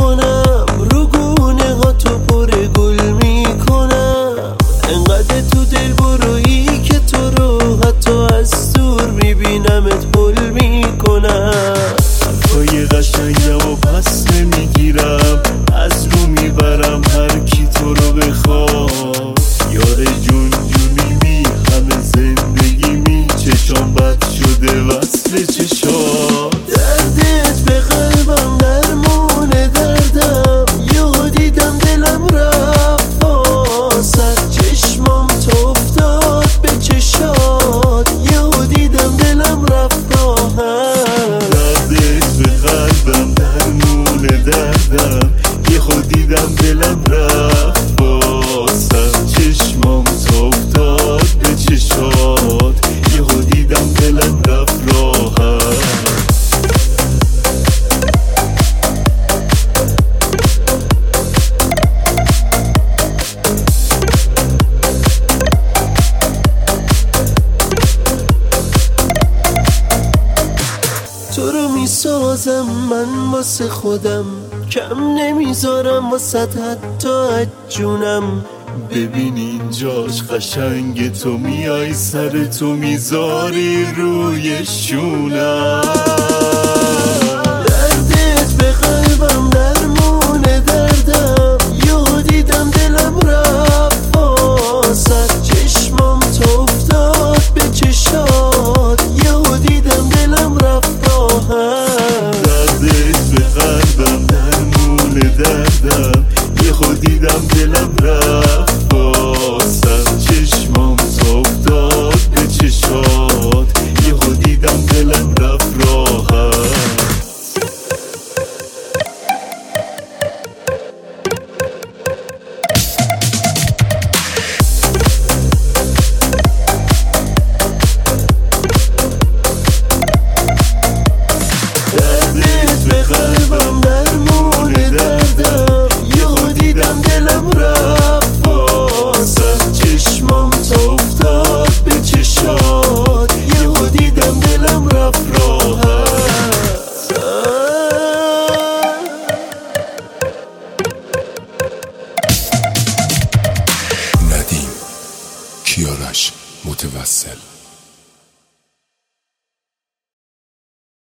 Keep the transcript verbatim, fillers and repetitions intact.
میکنم، رو گونه ها تو پر گل میکنم. انقدر تو دل برویی که تو رو حتی از دور میبینمت حل میکنم. حرفای قشنگم و پس نمیگیرم، از رو میبرم هر کی تو رو بخواد. یار جون جونی می همه زندگی می، چشام بد شده وصل چشات. دردت به قلبم درمون دردم، یهو دیدم دلم رفت واسد. چشمام تو افتاد به چشات، یهو دیدم دلم رفت راحت. دردت به قلبم درمون دردم، یهو دیدم دلم رفت واسد. چشمام تو افتاد به چشات، یهو دیدم دلم رفت راحت. تو رو میسازم من واسه خودم، کم نمیذارم واسه حتی از جونم. ببین اینجاش قشنگ، تو میای سر تو میذاری روی شونم.